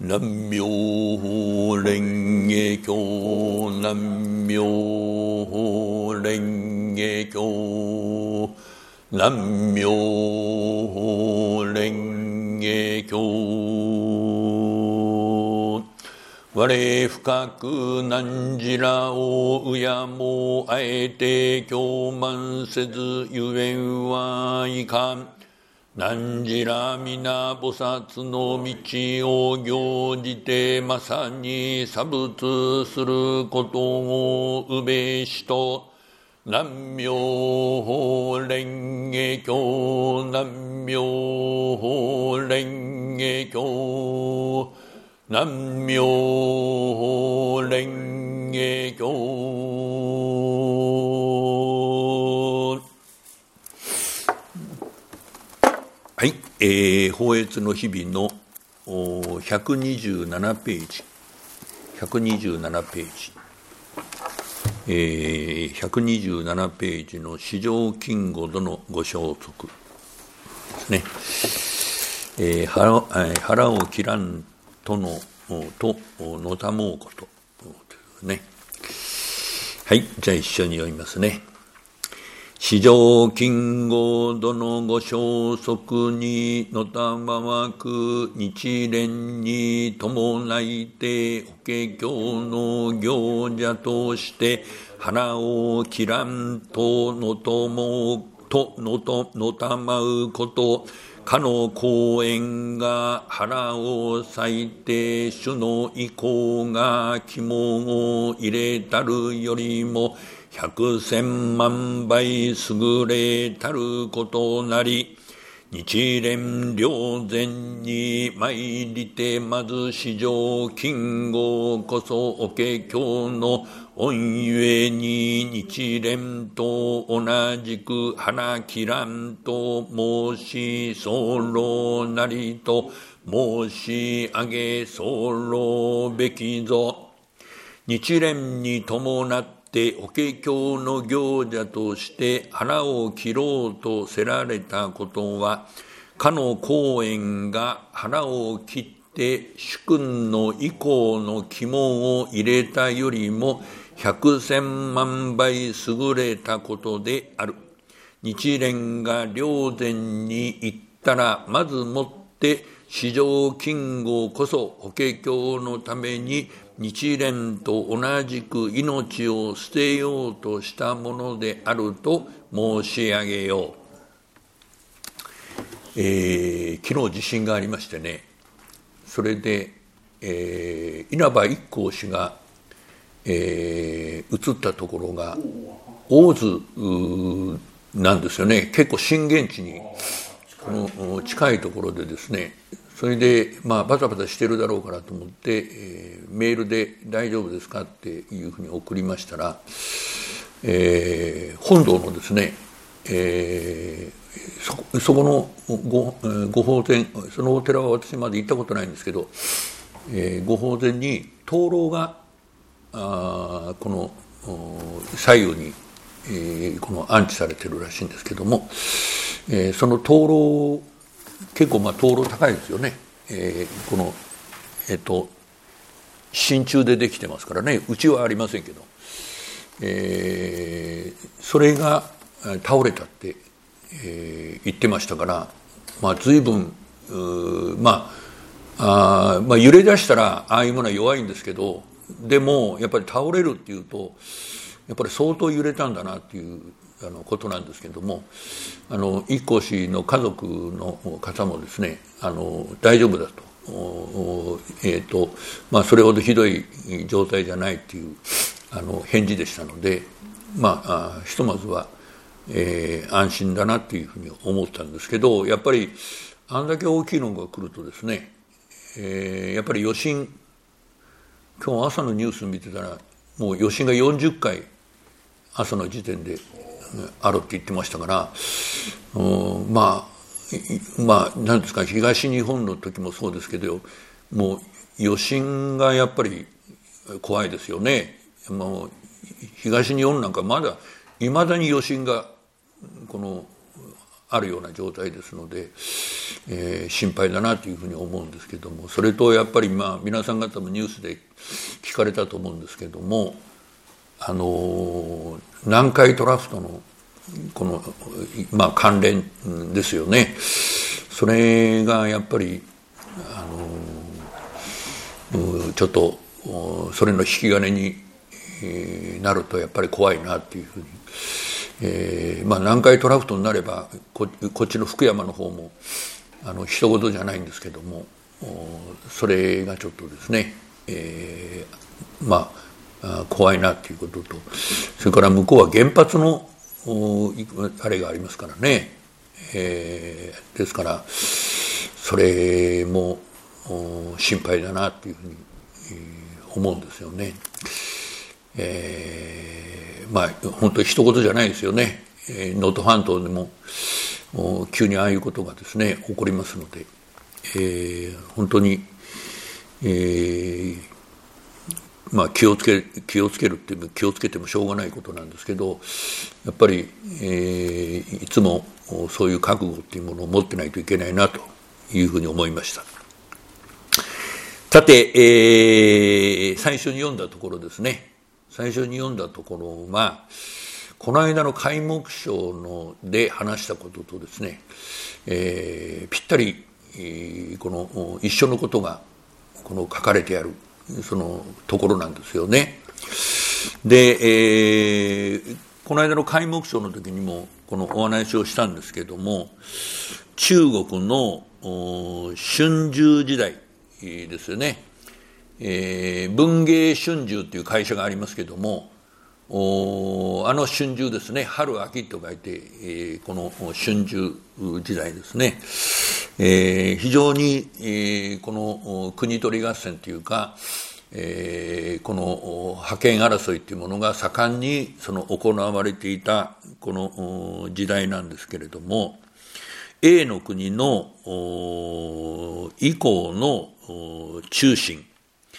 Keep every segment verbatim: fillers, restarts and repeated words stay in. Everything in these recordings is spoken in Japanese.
南無蓮華経南無蓮華経南無蓮華経我深く汝らを敬もあえて教満せずゆえんはいかん。汝ら皆菩薩の道を行じてまさに作仏することをうべしと、南無蓮華経南無蓮華経南無蓮華経。はい、えー、法悦の日々のひゃくにじゅうななページ、ひゃくにじゅうななページ、えー、ひゃくにじゅうななページの四条金吾度のご消息ですね。えー、腹, 腹を切らんとのとのたもうことね。はい、じゃあ一緒に読みますね。四条金剛度のご消息にのたまわく日蓮に伴いて法華経の行者として腹を切らんとのともとのとのたまうことかの講演が腹を割いて主の意向が肝を入れたるよりも百千万倍優れたることなり、日蓮霊前に参りてまず四条金剛こそ法華経の御ゆえに日蓮と同じく腹切らんと申し候なりと申し上げ候べきぞ。日蓮に伴って法華経の行者として腹を切ろうとせられたことは、かの講演が腹を切って主君の意向の肝を入れたよりも百千万倍優れたことである。日蓮が霊前に行ったら、まずもって四条金剛こそ法華経のために日蓮と同じく命を捨てようとしたものであると申し上げよう。えー、昨日地震がありましてね、それで、えー、稲葉一向氏が、えー、移ったところが大津なんですよね。結構震源地にこの近いところでですね、それで、まあ、バタバタしてるだろうからと思って、えー、メールで大丈夫ですかっていうふうに送りましたら、えー、本堂のですね、えー、そ, そこの ご, ご法前、そのお寺は私まで行ったことないんですけど、えー、ご法前に灯籠があこの左右に、えー、この安置されてるらしいんですけども、えー、その灯籠結構まあ灯籠高いですよね。えー、このえっ、ー、と真鍮でできてますからね。うちはありませんけど、えー、それが倒れたって、えー、言ってましたから、まあ随分まああまあ揺れ出したらああいうものは弱いんですけど、でもやっぱり倒れるっていうとやっぱり相当揺れたんだなっていうあのことなんですけれども、あの一向氏の家族の方もですね、あの大丈夫だと、えーとまあ、それほどひどい状態じゃないっていうあの返事でしたので、まあ、ひとまずは、えー、安心だなっていうふうに思ったんですけど、やっぱりあんだけ大きいのが来るとですね、えー、やっぱり余震、今日朝のニュース見てたらもう余震がよんじゅっかい朝の時点であるって言ってましたから、うん、まあまあ何ですか、東日本の時もそうですけど、もう余震がやっぱり怖いですよね。もう東日本なんかまだいまだに余震がこのあるような状態ですので、えー、心配だなというふうに思うんですけども、それとやっぱりまあ皆さん方もニュースで聞かれたと思うんですけども、あの南海トラフトのこの、まあ、関連ですよね。それがやっぱりあのちょっとそれの引き金になるとやっぱり怖いなっていうふうに、えーまあ、南海トラフトになれば こ, こっちの福山の方もあの一言じゃないんですけども、それがちょっとですね、えー、まあ怖いなっていうことと、それから向こうは原発のあれがありますからね、えー、ですからそれも心配だなっていうふうに思うんですよね。えー、まあ本当に一言じゃないですよね。能登半島でも急にああいうことがですね起こりますので、えー、本当に、えー、まあ気をつけ気をつけるっていう気をつけてもしょうがないことなんですけど、やっぱり、えー、いつもそういう覚悟っていうものを持ってないといけないなというふうに思いました。さて、えー、最初に読んだところですね。最初に読んだところは、この間の開目章ので話したこととですね、えー、ぴったり、えー、この一緒のことがこの書かれてあるそのところなんですよね。で、えー、この間の開目章の時にもこのお話をしたんですけども、中国の春秋時代ですよね。えー、文芸春秋という会社がありますけども、おあの春秋ですね、春秋と書いて、えー、この春秋時代ですね、えー、非常に、えー、この国取り合戦というか、えー、この覇権争いというものが盛んにその行われていたこの時代なんですけれども、A の国の以降の中心、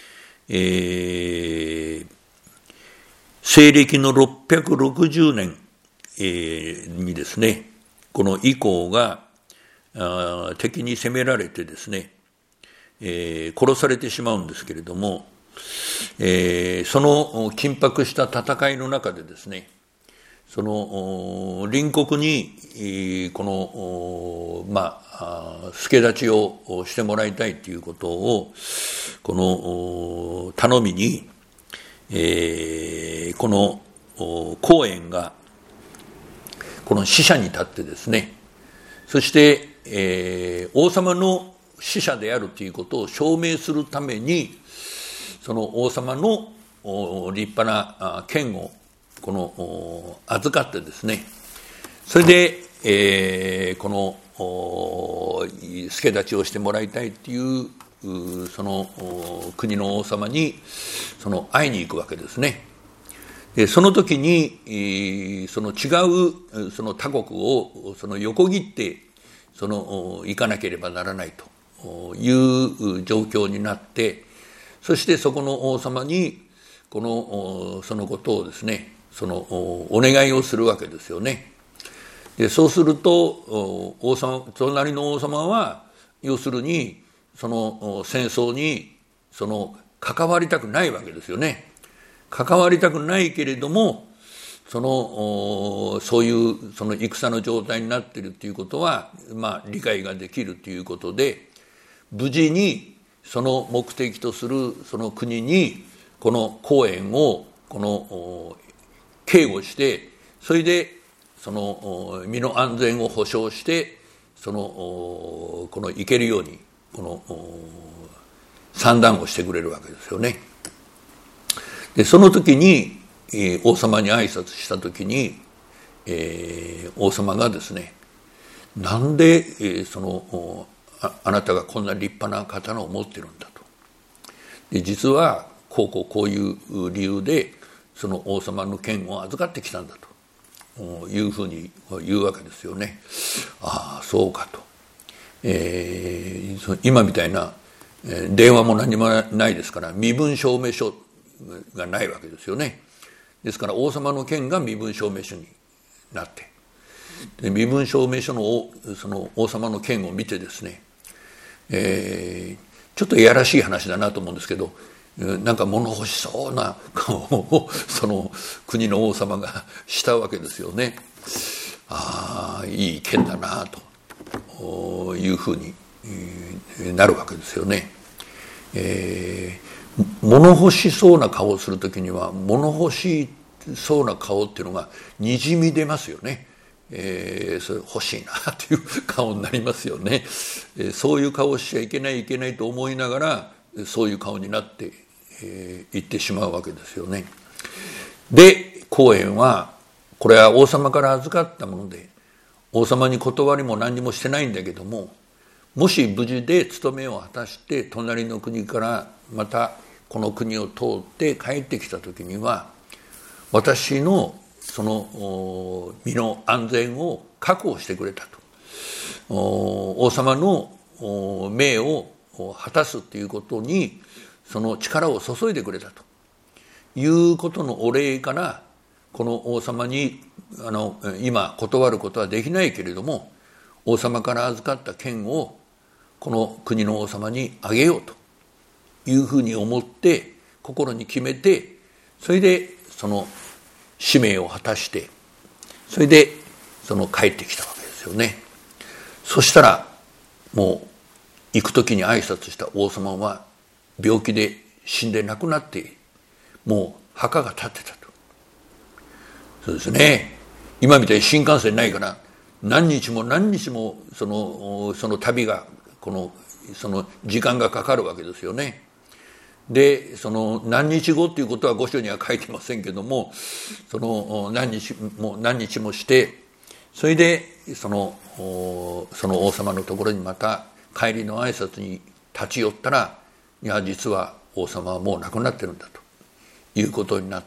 えー、西暦のろっぴゃくろくじゅうねん、えー、にですね、この以降があ敵に攻められてですね、えー、殺されてしまうんですけれども、えー、その緊迫した戦いの中でですね、その隣国にこのまあ助太刀をしてもらいたいということをこの頼みに、えー、この公園がこの使者に立ってですね、そして、えー、王様の使者であるということを証明するために、その王様の立派な剣をこの預かってですね、それで、えー、この助太刀をしてもらいたいというその国の王様にその会いに行くわけですね。でその時にその違うその他国をその横切ってその行かなければならないという状況になって、そしてそこの王様にこのそのことをですね、そのお願いをするわけですよね。でそうすると王様、隣の王様は要するにその戦争にその関わりたくないわけですよね。関わりたくないけれども、そのそういうその戦の状態になっているということは、まあ、理解ができるということで、無事にその目的とするその国にこの公園をこの警護して、それでその身の安全を保障してそのこの行けるようにこの算段をしてくれるわけですよね。でその時に、えー、王様に挨拶した時に、えー、王様がですね、なんで、えー、その あ, あなたがこんな立派な刀を持ってるんだと。で実はこうこうこういう理由でその王様の剣を預かってきたんだというふうに言うわけですよね。ああそうかと、えー、今みたいな電話も何もないですから身分証明書がないわけですよね。ですから王様の剣が身分証明書になって、 で身分証明書のその王様の剣を見てですね、えー、ちょっといやらしい話だなと思うんですけど、なんか物欲しそうな顔をその国の王様がしたわけですよね。ああ、いい剣だなというふうになるわけですよね。えー、物欲しそうな顔をするときには物欲しそうな顔っていうのがにじみ出ますよね。えー、それ欲しいなという顔になりますよね。えー、そういう顔をしちゃいけないいけないと思いながらそういう顔になってい、えー、ってしまうわけですよね。で光円はこれは王様から預かったもので、王様に断りも何にもしてないんだけども、もし無事で務めを果たして隣の国からまたこの国を通って帰ってきた時には、私のその身の安全を確保してくれたと、王様の命を果たすということにその力を注いでくれたということのお礼から、この王様にあの今断ることはできないけれども、王様から預かった剣をこの国の王様にあげようというふうに思って心に決めて、それでその使命を果たして、それでその帰ってきたわけですよね。そしたらもう行く時に挨拶した王様は病気で死んで亡くなって、もう墓が建ってたと。そうですね。今みたいに新幹線ないから何日も何日もそのその旅がこのその時間がかかるわけですよね。でその何日後っていうことは御書には書いてませんけども、その何日も何日もして、それでそのその王様のところにまた帰りの挨拶に立ち寄ったら、いや実は王様はもう亡くなってるんだということになって、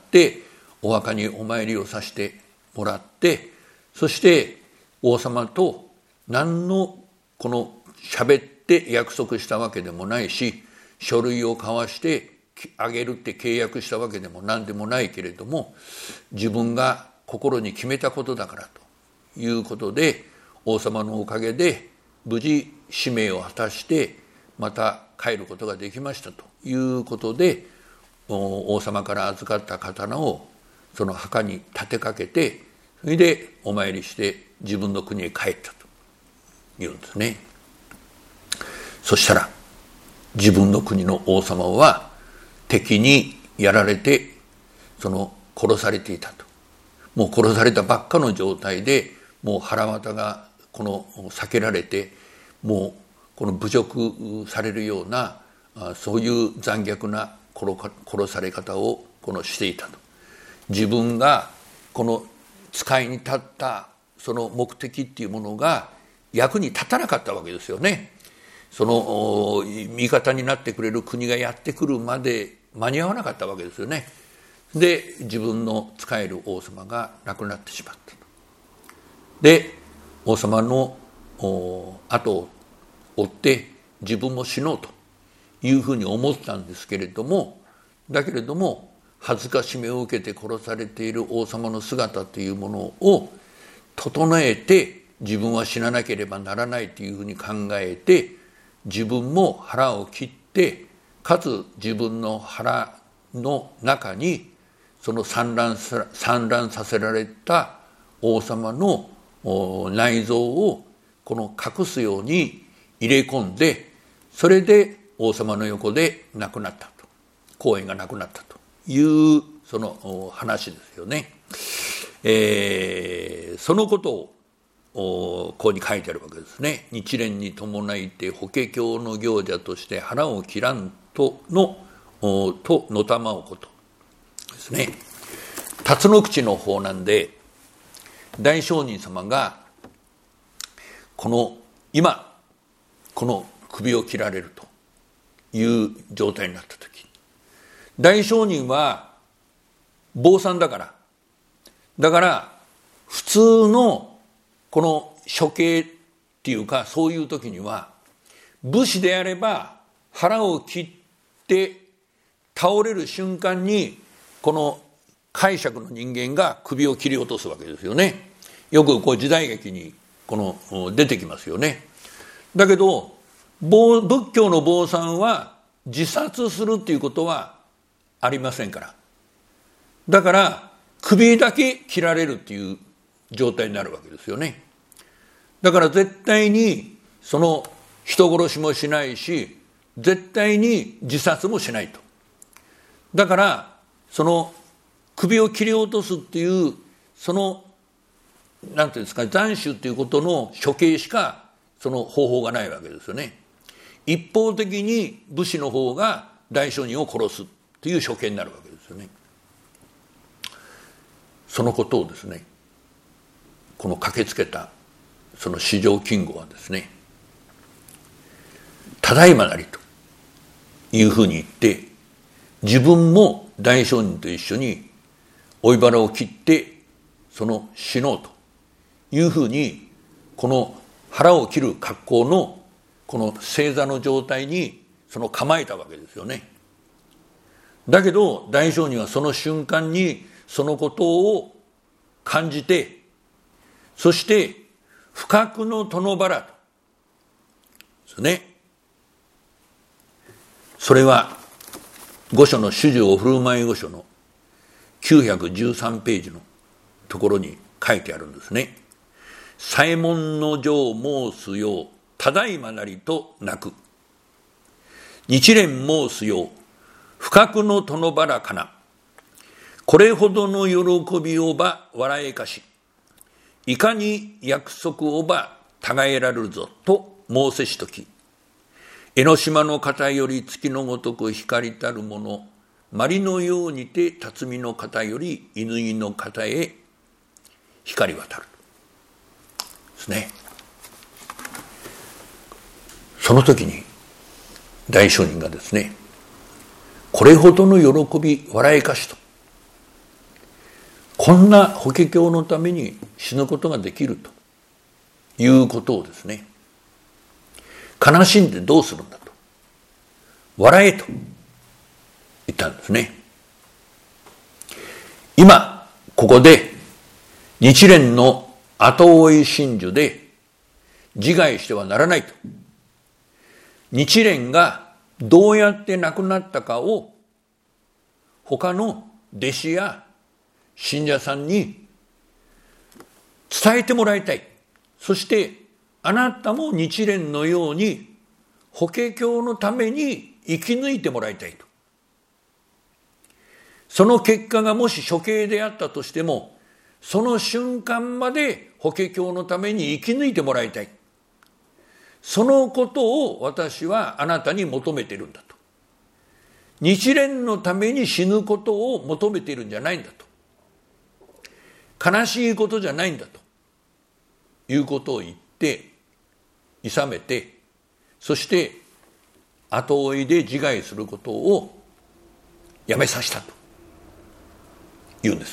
お墓にお参りをさせてもらって、そして王様と何のこの喋って約束したわけでもないし、書類を交わしてあげるって契約したわけでも何でもないけれども、自分が心に決めたことだからということで、王様のおかげで無事使命を果たしてまた帰ることができましたということで、王様から預かった刀をその墓に立てかけて、それでお参りして自分の国へ帰ったというんですね。そしたら自分の国の王様は敵にやられてその殺されていたと。もう殺されたばっかの状態で、もう腹渡がこの避けられて、もうこの侮辱されるような、そういう残虐な殺され方をこのしていたと。自分がこの使いに立ったその目的っていうものが役に立たなかったわけですよね。その味方になってくれる国がやってくるまで間に合わなかったわけですよね。で自分の仕える王様が亡くなってしまったと。で王様の後を追って自分も死のうというふうに思ったんですけれども、だけれども恥ずかしめを受けて殺されている王様の姿というものを整えて、自分は死ななければならないというふうに考えて、自分も腹を切って、かつ自分の腹の中にその産卵さ、産卵させられた王様の内臓をこの隠すように入れ込んで、それで王様の横で亡くなったと、光円が亡くなったというその話ですよね。えー、そのことをここに書いてあるわけですね。日蓮に伴いて法華経の行者として腹を切らんとのとのたまおことですね。辰野口の方なんで、大聖人様がこの今この首を切られるという状態になった時、大聖人は坊さんだからだから普通のこの処刑っていうか、そういう時には武士であれば腹を切って倒れる瞬間にこの解釈の人間が首を切り落とすわけですよね。 よくこう時代劇にこの出てきますよね。だけど仏教の坊さんは自殺するっていうことはありませんから。だから首だけ切られるっていう状態になるわけですよね。だから絶対にその人殺しもしないし、絶対に自殺もしないと。だからその首を切り落とすっていうそのなんていうんですか、斬首っていうことの処刑しかその方法がないわけですよね。一方的に武士の方が大商人を殺すという処刑になるわけですよね。そのことをですね、この駆けつけたその四条金吾はですね、ただいまなりというふうに言って、自分も大商人と一緒に追い腹を切ってその死のうというふうに、この腹を切る格好のこの正座の状態にその構えたわけですよね。だけど大商人はその瞬間にそのことを感じて、そして不覚の殿腹とですね。それは御所の主従お振る舞い御所のきゅうひゃくじゅうさんページのところに書いてあるんですね。左衛門の上申すようただいまなりと泣く。日蓮申すよう不覚の殿腹かな。これほどの喜びをば笑えかし。いかに約束をばたがえられるぞと申せしとき。江ノ島の方より月のごとく光たるもの。まりのようにて辰巳の方より乾の方へ光渡る。ですね。その時に大商人がですね、これほどの喜び笑いかしと、こんな法華経のために死ぬことができるということをですね、悲しんでどうするんだと、笑えと言ったんですね。今ここで日蓮の後追い真珠で自害してはならないと。日蓮がどうやって亡くなったかを他の弟子や信者さんに伝えてもらいたい。そしてあなたも日蓮のように法華経のために生き抜いてもらいたいと。その結果がもし処刑であったとしても、その瞬間まで法華経のために生き抜いてもらいたい。そのことを私はあなたに求めているんだと。日蓮のために死ぬことを求めているんじゃないんだと。悲しいことじゃないんだということを言って諌めて、そして後追いで自害することをやめさせたと言うんです。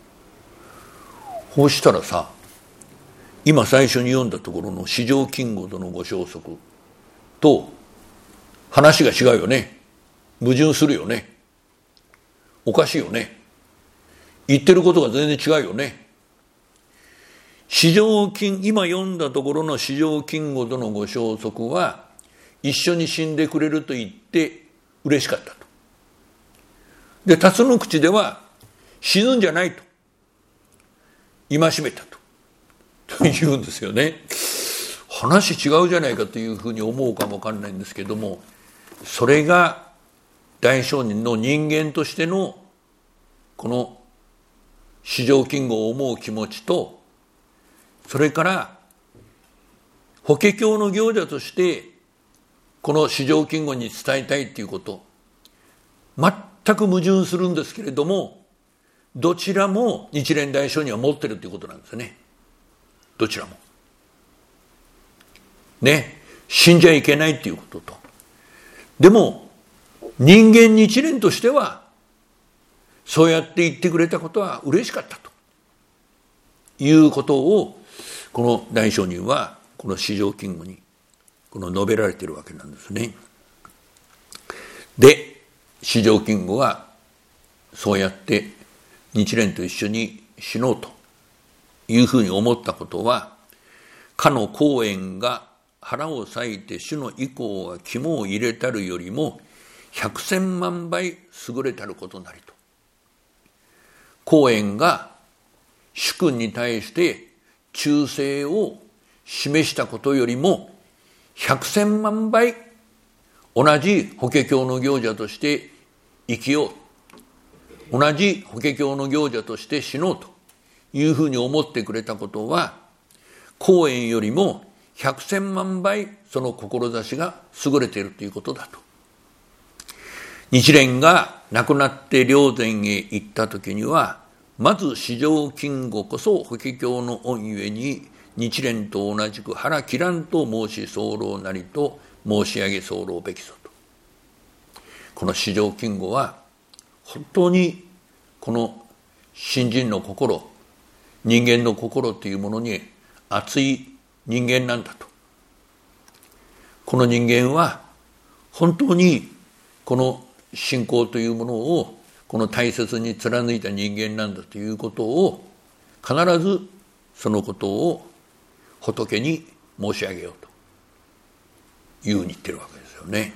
こうしたらさ、今最初に読んだところの四条金吾とのご消息と話が違うよね。矛盾するよね。おかしいよね。言ってることが全然違うよね。四条金、今読んだところの四条金吾とのご消息は、一緒に死んでくれると言って嬉しかったと。で、辰の口では死ぬんじゃないと戒めたと。と言うんですよね。話違うじゃないかというふうに思うかもわかんないんですけども、それが大商人の人間としてのこの四条金吾を思う気持ちと、それから法華経の行者としてこの四条金吾に伝えたいということ、全く矛盾するんですけれども、どちらも日蓮大聖人は持ってるということなんですね。どちらもね、死んじゃいけないっていうことと、でも人間日蓮としてはそうやって言ってくれたことは嬉しかったということを、この大聖人はこの四条金吾にこの述べられているわけなんですね。で、四条金吾はそうやって日蓮と一緒に死のうというふうに思ったことは、かの公園が腹を裂いて主の意向が肝を入れたるよりも百千万倍優れたることなりと。公園が主君に対して忠誠を示したことよりも百千万倍同じ法華経の行者として生きよう、同じ法華経の行者として死のうというふうに思ってくれたことは、公園よりも百千万倍その志が優れているということだと。日蓮が亡くなって霊山へ行った時には、まず四条金吾こそ法華経の恩ゆえに日蓮と同じく腹切らんと申し候なりと申し上げ候べきぞと。この四条金吾は本当にこの信心の心、人間の心というものに熱い人間なんだと。この人間は本当にこの信仰というものをこの大切に貫いた人間なんだということを、必ずそのことを仏に申し上げようというふうに言ってるわけですよね。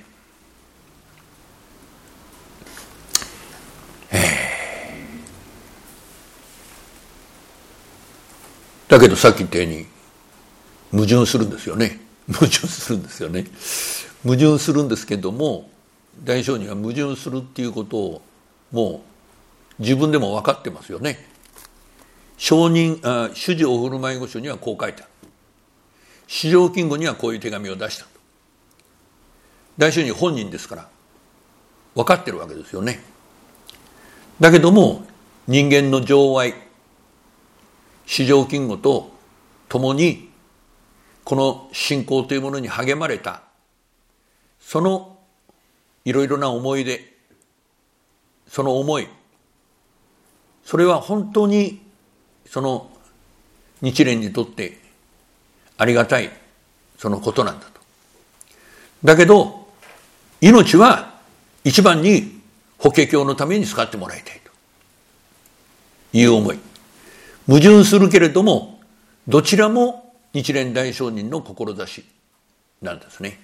だけどさっき言ったように矛盾するんですよね。矛盾するんですよね。矛盾するんですけども、大聖人は矛盾するっていうことをもう自分でも分かってますよね。聖人あ主事お振る舞い御書にはこう書いた。四条金吾にはこういう手紙を出したと。大聖人本人ですから分かってるわけですよね。だけども人間の情愛、四条金吾と共にこの信仰というものに励まれた、そのいろいろな思い出、その思い、それは本当にその日蓮にとってありがたいそのことなんだと。だけど命は一番に法華経のために使ってもらいたいという思い。矛盾するけれどもどちらも日蓮大聖人の志なんですね。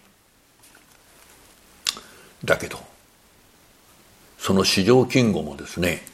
だけどその四条金吾もですね、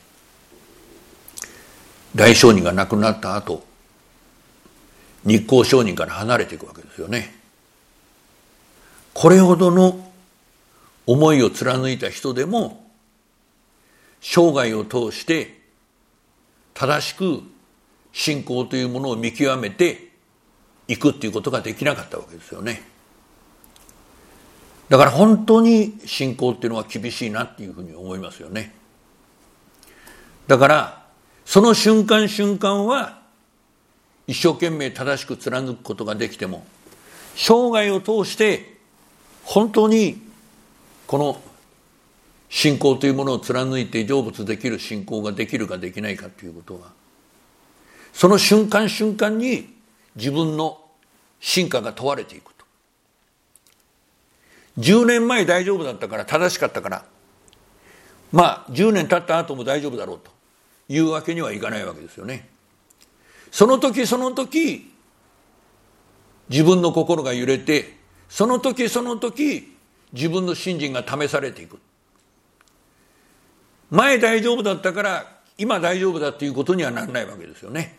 大聖人が亡くなった後、日光聖人から離れていくわけですよね。これほどの思いを貫いた人でも生涯を通して正しく信仰というものを見極めていくっていうことができなかったわけですよね。だから本当に信仰っていうのは厳しいなっていうふうに思いますよね。だからその瞬間瞬間は一生懸命正しく貫くことができても、生涯を通して本当にこの信仰というものを貫いて成仏できる信仰ができるかできないかということは、その瞬間瞬間に自分の真価が問われていくと。じゅうねんまえ大丈夫だったから正しかったからまあじゅうねん経った後も大丈夫だろうというわけにはいかないわけですよね。その時その時自分の心が揺れて、その時その時自分の信心が試されていく。前大丈夫だったから今大丈夫だということにはならないわけですよね。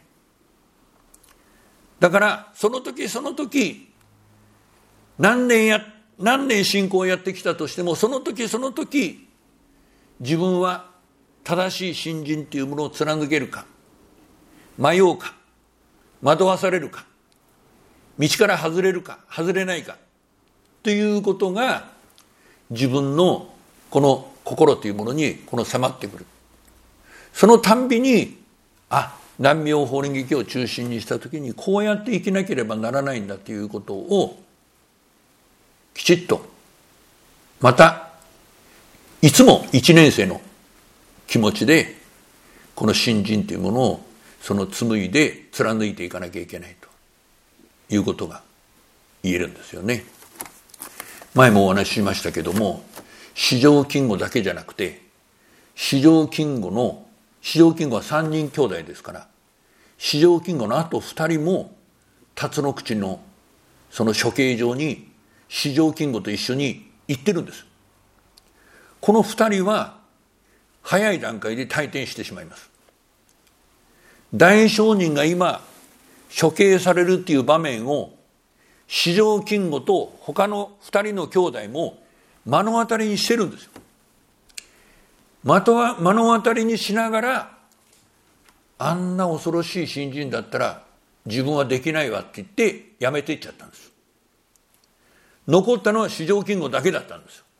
だからその時その時何年や何年信仰をやってきたとしても、その時その時自分は正しい信心というものを貫けるか、迷うか、惑わされるか、道から外れるか外れないかということが自分のこの心というものにこの迫ってくる。そのたんびに、あ、南妙法輪経を中心にした時にこうやって生きなければならないんだということをきちっと、またいつも一年生の気持ちでこの信心というものをその紡いで貫いていかなきゃいけないということが言えるんですよね。前もお話ししましたけども、四条金吾だけじゃなくて、四条金吾の四条金吾は三人兄弟ですから、 四条金吾のあと二人も辰野口のその処刑場に四条金吾と一緒に行ってるんです。この二人は早い段階で退店してしまいます。大聖人が今処刑されるっていう場面を四条金吾と他の二人の兄弟も目の当たりにしてるんですよ。目の当たりにしながら、あんな恐ろしい信心だったら自分はできないわって言ってやめていっちゃったんです。残ったのは四条金吾だけだったんですよ。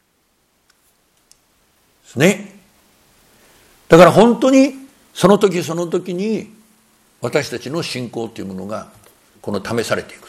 ですね。だから本当にその時その時に私たちの信仰というものがこの試されていく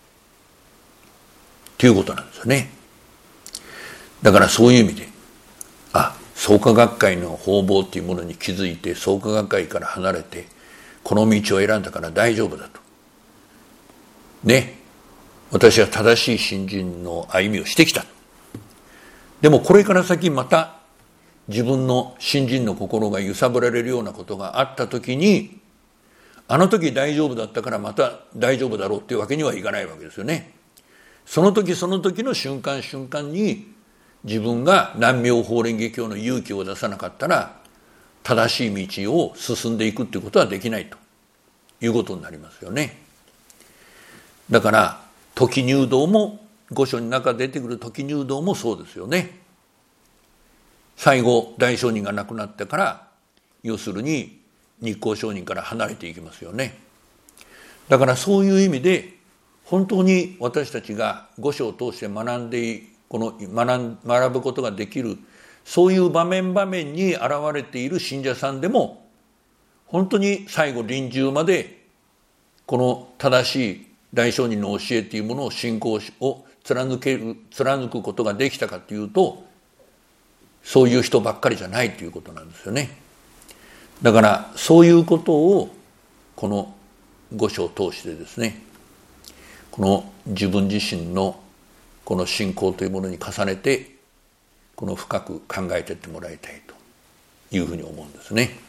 ということなんですよね。だからそういう意味で、あ、創価学会の方々というものに気づいて創価学会から離れてこの道を選んだから大丈夫だとね、私は正しい信心の歩みをしてきた。でもこれから先また自分の信心の心が揺さぶられるようなことがあった時に、あの時大丈夫だったからまた大丈夫だろうっていうわけにはいかないわけですよね。その時その時の瞬間瞬間に自分が南明法蓮華経の勇気を出さなかったら正しい道を進んでいくっていうことはできないということになりますよね。だから時入道も御所の中出てくる時入道もそうですよね。最後大聖人が亡くなってから要するに日光聖人から離れていきますよね。だからそういう意味で本当に私たちが御所を通して学んでこの 学, 学ぶことができる、そういう場面場面に現れている信者さんでも本当に最後臨終までこの正しい大聖人の教えというものを信仰を貫ける貫くことができたかというと、そういう人ばっかりじゃないということなんですよね。だからそういうことをこの御所を通してですね、この自分自身のこの信仰というものに重ねてこの深く考えていってもらいたいというふうに思うんですね。